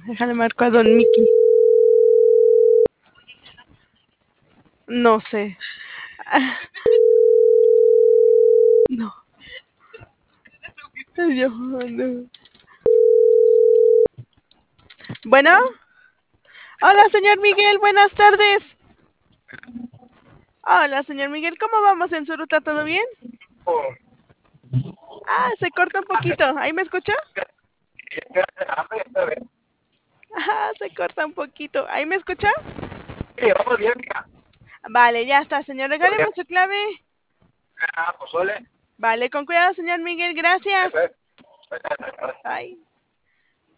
Déjale marco a Don Mickey. No sé. No. Dios, no. Bueno. Hola, señor Miguel. Buenas tardes. Hola, señor Miguel. ¿Cómo vamos en su ruta? ¿Todo bien? Ah, se corta un poquito. ¿Ahí me escucha? Ah, se corta un poquito. ¿Ahí me escucha? Sí, vamos bien, mira. Vale, ya está, señor. Regáleme su clave. Pozole. Vale, con cuidado, señor Miguel. Gracias. Bye.